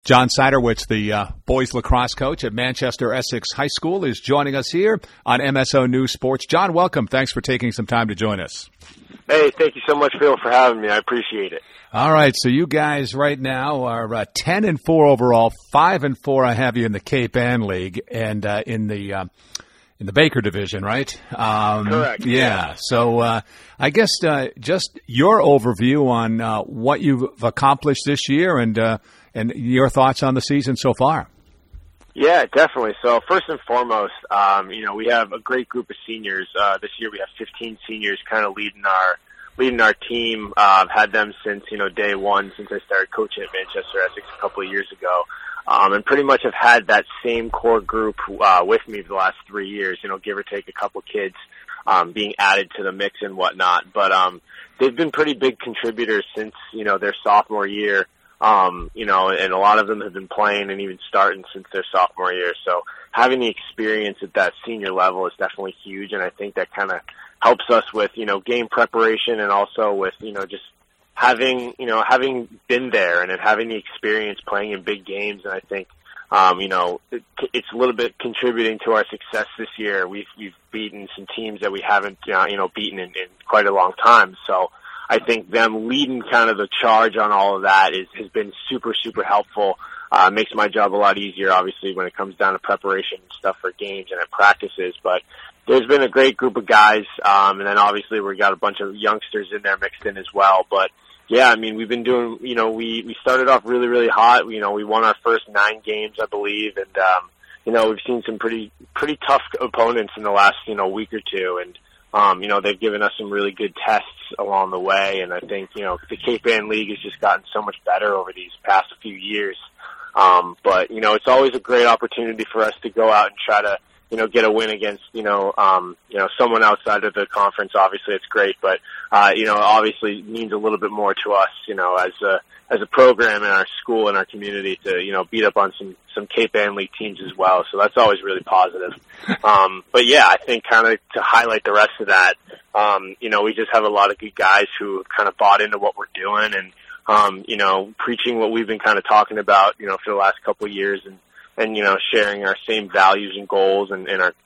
John Siderwitz, the boys lacrosse coach at Manchester Essex High School, is joining us here on MSO News Sports. John, welcome. Thanks for taking some time to join us. Hey, thank you so much, Phil, for having me. I appreciate it. All right, so you guys right now are 10-4 overall, 5-4. I have you in the Cape Ann League and in the Baker division, right? Correct. Yeah. So I guess just your overview on what you've accomplished this year and your thoughts on the season so far. Yeah, definitely. So first and foremost, we have a great group of seniors. This year we have 15 seniors kind of leading our team. I've had them since, day one, since I started coaching at Manchester Essex a couple of years ago. And pretty much have had that same core group with me for the last 3 years, give or take a couple kids being added to the mix and whatnot. But they've been pretty big contributors since, their sophomore year. And a lot of them have been playing and even starting since their sophomore year. So having the experience at that senior level is definitely huge, and I think that kind of helps us with, game preparation and also with, just having been there and having the experience playing in big games. And I think, it's a little bit contributing to our success this year. We've beaten some teams that we haven't, beaten in quite a long time. So I think them leading kind of the charge on all of that has been super, super helpful. Makes my job a lot easier, obviously, when it comes down to preparation and stuff for games and at practices. But there's been a great group of guys, and then obviously we've got a bunch of youngsters in there mixed in as well. But yeah, we've been doing, we started off really, really hot. We won our first 9 games, I believe, and we've seen some pretty tough opponents in the last, week or two, and they've given us some really good tests along the way, and I think, the Cape Ann League has just gotten so much better over these past few years. But it's always a great opportunity for us to go out and try to, get a win against, someone outside of the conference. Obviously it's great, but, obviously means a little bit more to us, as a program in our school and our community to, beat up on some Cape Ann League teams as well. So that's always really positive. But yeah, I think kind of to highlight the rest of that, we just have a lot of good guys who have kind of bought into what we're doing and, preaching what we've been kind of talking about, for the last couple of years and sharing our same values and goals and our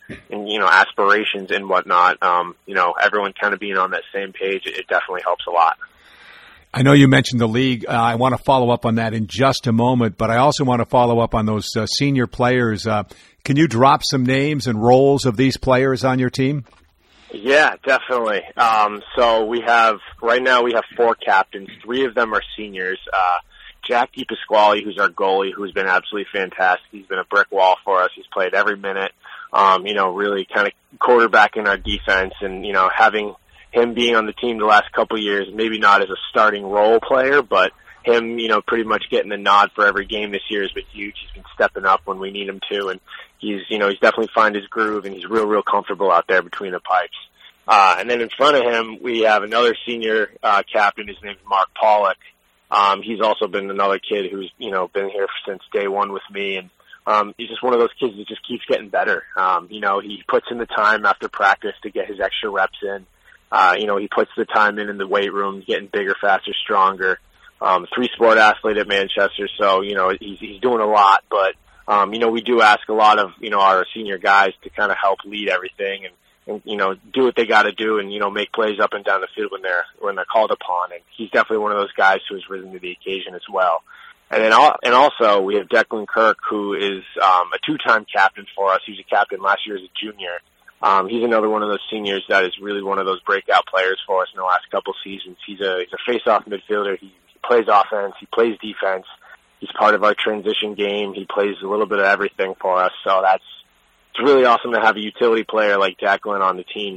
aspirations and whatnot. Everyone kind of being on that same page, it definitely helps a lot. I know you mentioned the league. I want to follow up on that in just a moment, but I also want to follow up on those senior players. Can you drop some names and roles of these players on your team? Yeah, definitely. So right now we have 4 captains. 3 of them are seniors. Jack DePasquale, who's our goalie, who's been absolutely fantastic. He's been a brick wall for us. He's played every minute, really kind of quarterbacking our defense and, having him being on the team the last couple of years, maybe not as a starting role player, but him, pretty much getting the nod for every game this year has been huge. He's been stepping up when we need him to, and he's definitely found his groove, and he's real comfortable out there between the pipes. And then in front of him, we have another senior captain. His name's Mark Pollock. He's also been another kid who's, been here since day one with me, and he's just one of those kids that just keeps getting better. He puts in the time after practice to get his extra reps in. He puts the time in the weight room, getting bigger, faster, stronger. 3-sport athlete at Manchester, so, he's doing a lot, but, we do ask a lot of, our senior guys to kind of help lead everything and do what they got to do and, make plays up and down the field when they're called upon. And he's definitely one of those guys who has risen to the occasion as well. And also we have Declan Kirk, who is, a 2-time captain for us. He was a captain last year as a junior. He's another one of those seniors that is really one of those breakout players for us in the last couple seasons. He's a face-off midfielder. He plays offense. He plays defense. He's part of our transition game. He plays a little bit of everything for us. So it's really awesome to have a utility player like Declan on the team.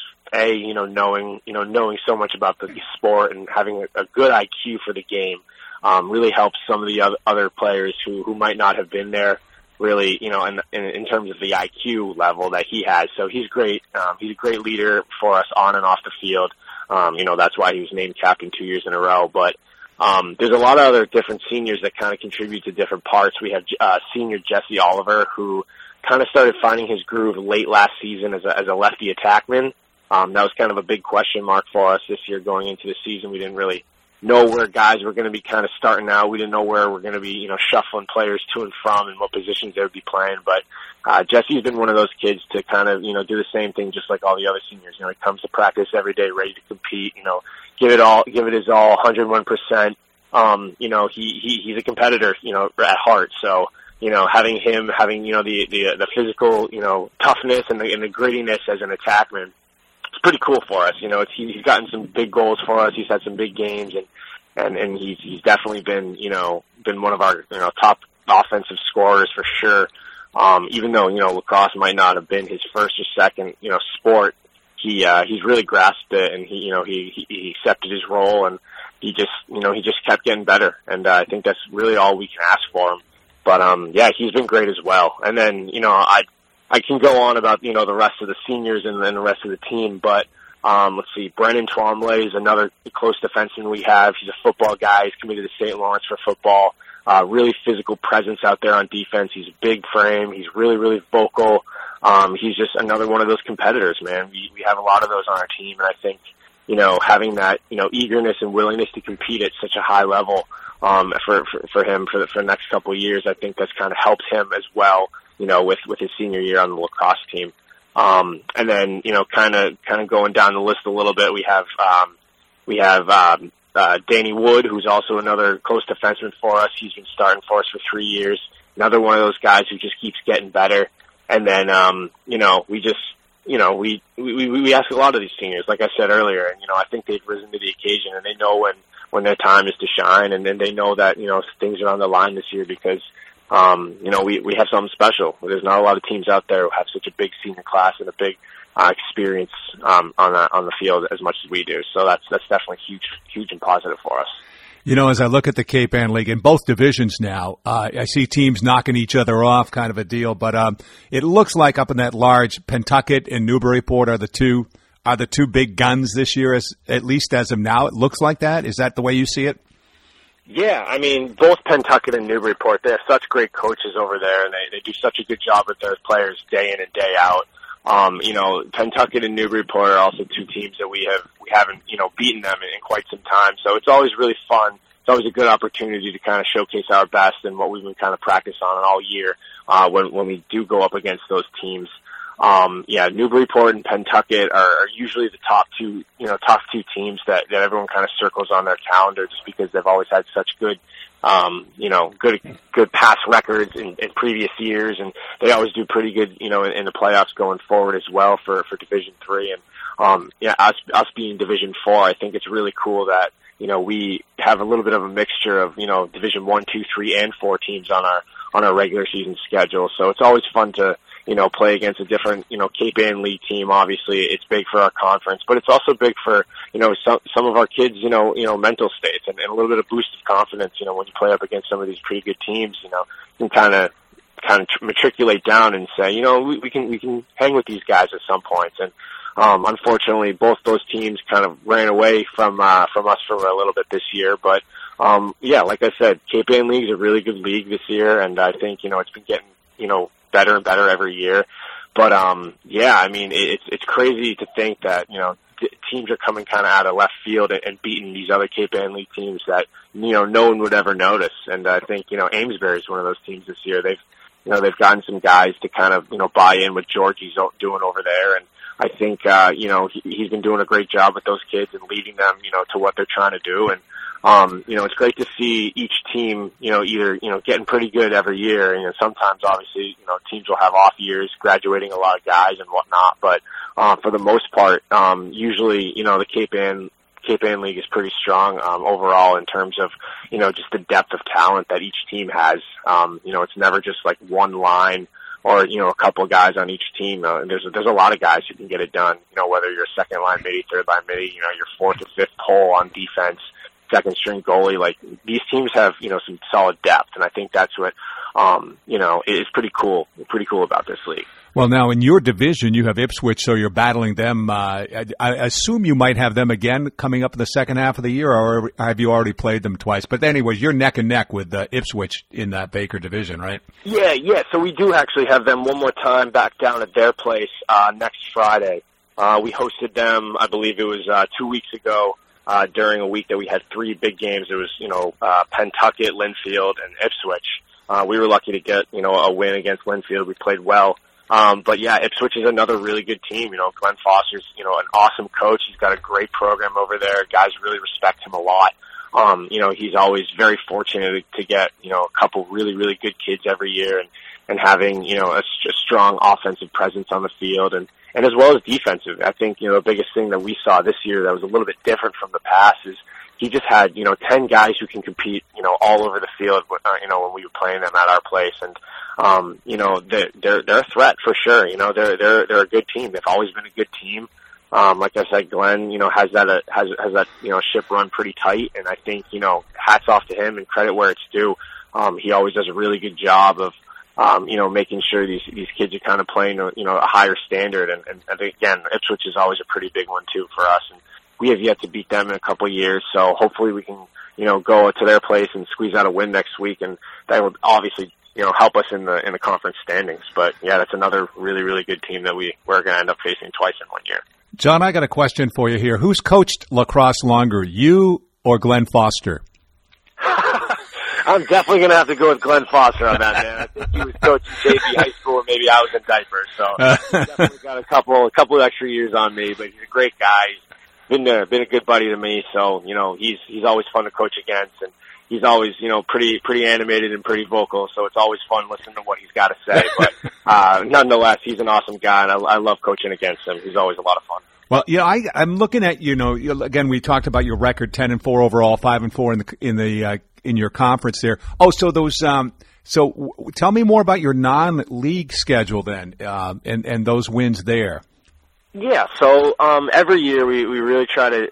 Knowing so much about the sport and having a good IQ for the game, really helps some of the other players who might not have been there really, in terms of the IQ level that he has. So he's great. He's a great leader for us on and off the field. That's why he was named captain 2 years in a row. But there's a lot of other different seniors that kind of contribute to different parts. We have senior Jesse Oliver, who kind of started finding his groove late last season as a lefty attackman. That was kind of a big question mark for us this year going into the season. We didn't really know where guys were going to be kind of starting out. We didn't know where we're going to be, shuffling players to and from and what positions they would be playing. But Jesse's been one of those kids to kind of, do the same thing just like all the other seniors. He comes to practice every day ready to compete, give it his all, 101%. He's a competitor, at heart. So, having him, the physical, toughness and the grittiness as an attackman, it's pretty cool for us. He's gotten some big goals for us. He's had some big games, and he's definitely been one of our, top offensive scorers for sure. Even though, lacrosse might not have been his first or second, sport, he's really grasped it, and he accepted his role, and he just kept getting better. And I think that's really all we can ask for him. But, he's been great as well. And then, I can go on about, the rest of the seniors and then the rest of the team, but, let's see, Brennan Twombly is another close defenseman we have. He's a football guy. He's committed to St. Lawrence for football. Really physical presence out there on defense. He's a big frame. He's really, really vocal. He's just another one of those competitors, man. We have a lot of those on our team, and I think, having that, eagerness and willingness to compete at such a high level, for him for the next couple of years, I think that's kind of helped him as well, with his senior year on the lacrosse team. And then, kind of going down the list a little bit, we have Danny Wood, who's also another close defenseman for us. He's been starting for us for 3 years. Another one of those guys who just keeps getting better. And then, we ask a lot of these seniors, like I said earlier, and, I think they've risen to the occasion, and they know when their time is to shine, and then they know that, things are on the line this year because, we have something special. There's not a lot of teams out there who have such a big senior class and a big, experience, on the field as much as we do. So that's definitely huge and positive for us. As I look at the Cape Ann League in both divisions now, I see teams knocking each other off, kind of a deal. But it looks like up in that large, Pentucket and Newburyport are the two big guns this year, at least as of now. It looks like that. Is that the way you see it? Yeah, I mean, both Pentucket and Newburyport, they have such great coaches over there, and they do such a good job with their players day in and day out. Pentucket and Newburyport are also two teams that we haven't, beaten them in quite some time. So it's always really fun. It's always a good opportunity to kind of showcase our best and what we've been kind of practice on all year, when we do go up against those teams. Newburyport and Pentucket are usually the top two teams that everyone kind of circles on their calendar just because they've always had such good, good past records in previous years, and they always do pretty good, in the playoffs going forward as well for Division III. And, us being Division IV, I think it's really cool that, we have a little bit of a mixture of, Division I, II, III, and IV teams on our regular season schedule. So it's always fun to, play against a different, Cape Ann League team. Obviously, it's big for our conference, but it's also big for, some of our kids, mental states and a little bit of boost of confidence, when you play up against some of these pretty good teams, you can kind of matriculate down and say, we can hang with these guys at some points. And, unfortunately, both those teams kind of ran away from us for a little bit this year, but, like I said, Cape Ann League is a really good league this year, and I think, it's been getting, better and better every year. But, I mean, it's crazy to think that, teams are coming kind of out of left field and beating these other Cape Ann League teams that, no one would ever notice. And I think, Amesbury is one of those teams this year. They've gotten some guys to kind of, buy in what Georgie's doing over there. And I think, he's been doing a great job with those kids and leading them, to what they're trying to do. And, it's great to see each team, either, getting pretty good every year. Sometimes obviously, teams will have off years, graduating a lot of guys and whatnot. But, for the most part, usually, the Cape Ann League is pretty strong, overall in terms of, just the depth of talent that each team has. It's never just like one line or, a couple of guys on each team. There's a lot of guys who can get it done, whether you're second line midi, third line midi, your fourth or fifth pole on defense, second string goalie. Like, these teams have, some solid depth, and I think that's what, is pretty cool about this league. Well, now in your division, you have Ipswich, so you're battling them. I assume you might have them again coming up in the second half of the year, or have you already played them twice? But anyways, you're neck and neck with Ipswich in that Baker division, right? Yeah. So we do actually have them one more time back down at their place next Friday. We hosted them, I believe it was 2 weeks ago. during a week that we had 3 big games. It was, Pentucket, Linfield, and Ipswich. We were lucky to get, a win against Linfield. We played well. But yeah, Ipswich is another really good team. Glenn Foster's, an awesome coach. He's got a great program over there. Guys really respect him a lot. He's always very fortunate to get, a couple really, really good kids every year and having, a strong offensive presence on the field and as well as defensive. I think, the biggest thing that we saw this year that was a little bit different from the past is he just had, 10 guys who can compete, all over the field, when we were playing them at our place. And, they're a threat for sure. They're a good team. They've always been a good team. Like I said, Glenn, has that ship run pretty tight. And I think, hats off to him and credit where it's due. He always does a really good job of, making sure these kids are kind of playing, a higher standard. And again, Ipswich is always a pretty big one too for us. And we have yet to beat them in a couple of years. So hopefully we can, go to their place and squeeze out a win next week. And that would obviously, help us in the conference standings. But yeah, that's another really, really good team that we're going to end up facing twice in 1 year. John, I got a question for you here. Who's coached lacrosse longer, you or Glenn Foster? I'm definitely going to have to go with Glenn Foster on that, man. I think he was coaching JV high school, and maybe I was in diapers. So definitely got a couple of extra years on me. But he's a great guy. He's been a good buddy to me. So he's always fun to coach against, and he's always pretty animated and pretty vocal. So it's always fun listening to what he's got to say. But nonetheless, he's an awesome guy, and I love coaching against him. He's always a lot of fun. Well, yeah, I'm looking at again. We talked about your record, 10-4 overall, 5-4 in your conference there. Oh, so those. So tell me more about your non-league schedule then, and those wins there. Yeah, so every year we really try to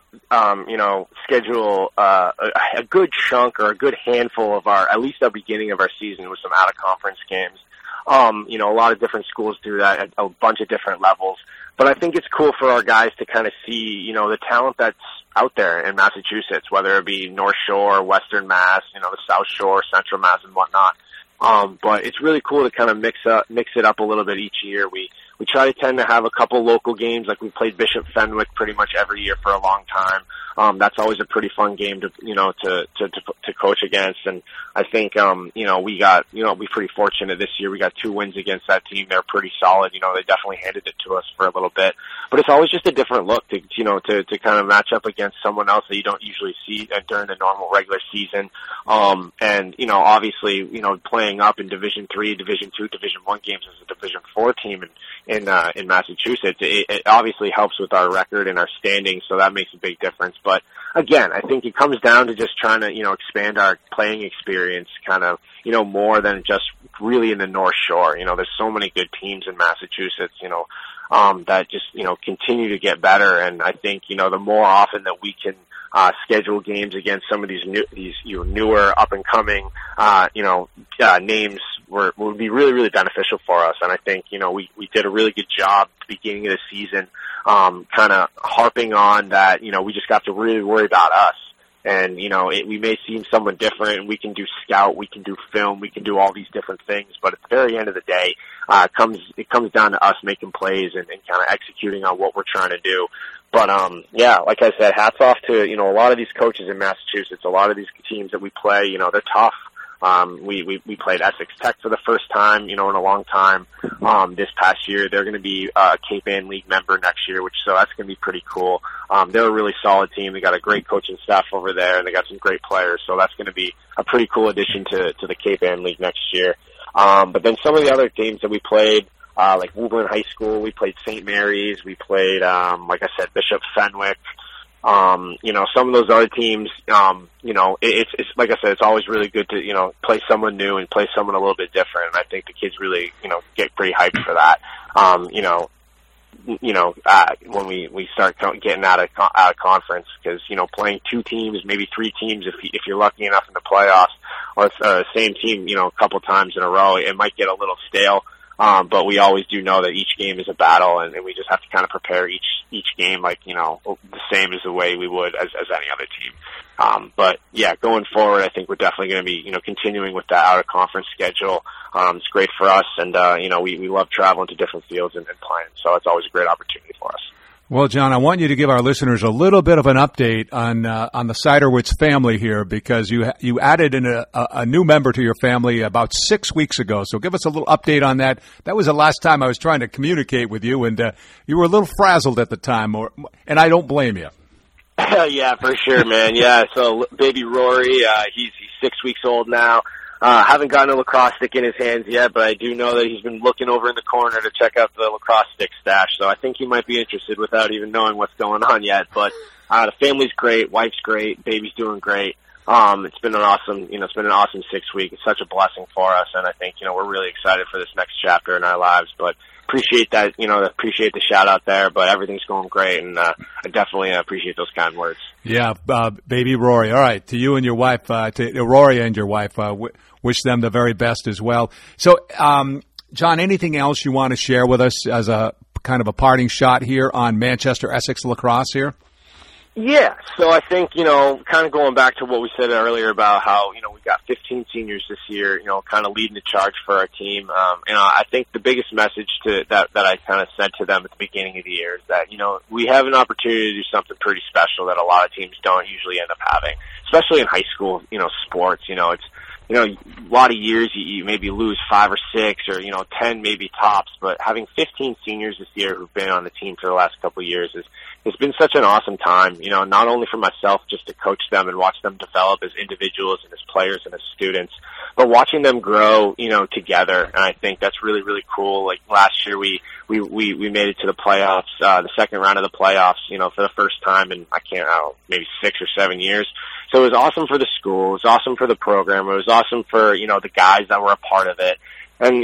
schedule a good chunk or a good handful of at least the beginning of our season with some out of conference games. A lot of different schools do that at a bunch of different levels. But I think it's cool for our guys to kind of see, the talent that's out there in Massachusetts, whether it be North Shore, Western Mass, the South Shore, Central Mass, and whatnot. But it's really cool to kind of mix it up a little bit each year. We try to tend to have a couple local games, like we played Bishop Fenwick pretty much every year for a long time. That's always a pretty fun game to coach against. And I think, we're pretty fortunate this year. We got 2 wins against that team. They're pretty solid. They definitely handed it to us for a little bit, but it's always just a different look to kind of match up against someone else that you don't usually see during the normal regular season. And, obviously, playing up in Division III, Division II, Division I games as a Division IV team in Massachusetts, it obviously helps with our record and our standing. So that makes a big difference. But again, I think it comes down to just trying to, expand our playing experience kind of, more than just really in the North Shore. There's so many good teams in Massachusetts, that just, continue to get better. And I think, the more often that we can, schedule games against some of these newer up and coming, names would be really, really beneficial for us. And I think, we did a really good job at the beginning of the season, kind of harping on that, we just got to really worry about us. And, we may seem somewhat different, and we can do scout, we can do film, we can do all these different things, but at the very end of the day, it comes down to us making plays and kind of executing on what we're trying to do. But, like I said, hats off to, a lot of these coaches in Massachusetts, a lot of these teams that we play, they're tough. We played Essex Tech for the first time, in a long time. This past year, they're going to be a Cape Ann League member next year, so that's going to be pretty cool. They're a really solid team. They got a great coaching staff over there, and they got some great players. So that's going to be a pretty cool addition to the Cape Ann League next year. But then some of the other teams that we played, like Woburn High School, we played St. Mary's, we played, like I said, Bishop Fenwick. Some of those other teams, it's like I said, it's always really good to, play someone new and play someone a little bit different. And I think the kids really, get pretty hyped for that. When we start getting out of conference, because, playing 2 teams, maybe 3 teams, if you're lucky enough in the playoffs, or it's the same team, a couple times in a row, it might get a little stale. But we always do know that each game is a battle, and we just have to kind of prepare each game like, the same as the way we would as any other team. But yeah, going forward, I think we're definitely going to be, continuing with that out of conference schedule. It's great for us, and, we love traveling to different fields and playing, so it's always a great opportunity for us. Well, John, I want you to give our listeners a little bit of an update on the Siderwitz family here, because you added in a new member to your family about 6 weeks ago. So give us a little update on that. That was the last time I was trying to communicate with you, and you were a little frazzled at the time, and I don't blame you. Yeah, for sure, man. Yeah, so baby Rory, he's 6 weeks old now. Haven't gotten a lacrosse stick in his hands yet, but I do know that he's been looking over in the corner to check out the lacrosse stick stash. So I think he might be interested without even knowing what's going on yet. But the family's great, wife's great, baby's doing great. It's been an awesome 6 weeks. It's such a blessing for us, and I think we're really excited for this next chapter in our lives. But appreciate that, appreciate the shout out there. But everything's going great, and I definitely appreciate those kind words. Yeah, baby Rory. All right, to you and your wife, to Rory and your wife, wish them the very best as well. So, John, anything else you want to share with us as a kind of a parting shot here on Manchester Essex lacrosse here? Yeah, so I think, kind of going back to what we said earlier about how, we got 15 seniors this year, kind of leading the charge for our team. I think the biggest message that I kind of said to them at the beginning of the year is that, we have an opportunity to do something pretty special that a lot of teams don't usually end up having, especially in high school, sports. It's, a lot of years you maybe lose 5 or 6 or, 10 maybe tops, but having 15 seniors this year who've been on the team for the last couple of years it's been such an awesome time, not only for myself just to coach them and watch them develop as individuals and as players and as students, but watching them grow, together. And I think that's really, really cool. Like last year we made it to the playoffs, the second round of the playoffs, for the first time in, maybe 6 or 7 years. So it was awesome for the school. It was awesome for the program. It was awesome for, the guys that were a part of it. And,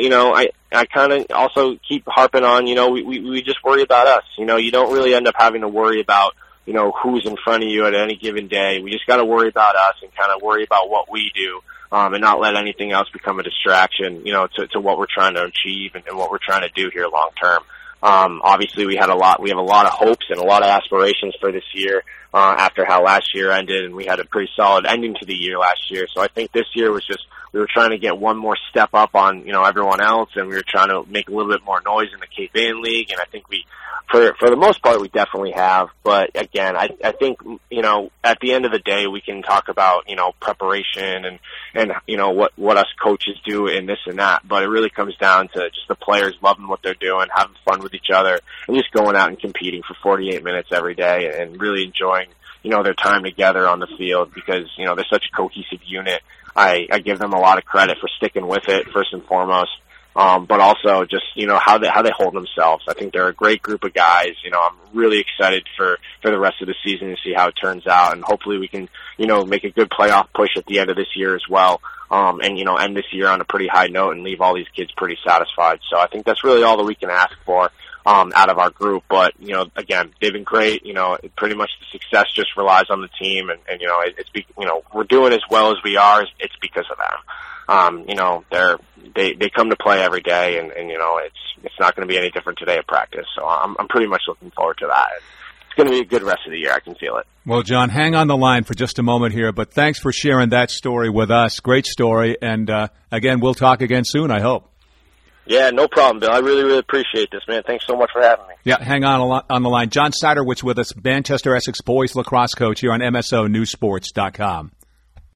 I kind of also keep harping on, we just worry about us. You don't really end up having to worry about, who's in front of you at any given day. We just got to worry about us and kind of worry about what we do, and not let anything else become a distraction, to what we're trying to achieve and what we're trying to do here long term. Obviously we have a lot of hopes and a lot of aspirations for this year, after how last year ended, and we had a pretty solid ending to the year last year. So I think this year was just, we were trying to get one more step up on, everyone else, and we were trying to make a little bit more noise in the Cape Ann League, and I think we, for the most part, we definitely have. But again, I think, at the end of the day, we can talk about, preparation and what us coaches do and this and that, but it really comes down to just the players loving what they're doing, having fun with each other, and just going out and competing for 48 minutes every day and really enjoying, their time together on the field, because, they're such a cohesive unit. I give them a lot of credit for sticking with it, first and foremost. But also just, how they hold themselves. I think they're a great group of guys. I'm really excited for the rest of the season to see how it turns out, and hopefully we can, make a good playoff push at the end of this year as well. And end this year on a pretty high note and leave all these kids pretty satisfied. So I think that's really all that we can ask for, out of our group. But, again, they've been great. Pretty much the success just relies on the team, and we're doing as well as we are. It's because of them. They come to play every day, and it's not going to be any different today at practice. So I'm pretty much looking forward to that. It's going to be a good rest of the year. I can feel it. Well, John, hang on the line for just a moment here, but thanks for sharing that story with us. Great story. And, again, we'll talk again soon, I hope. Yeah, no problem, Bill. I really, really appreciate this, man. Thanks so much for having me. Yeah, hang on the line. John Siderwitz with us, Manchester Essex boys lacrosse coach here on MSO Newsports.com.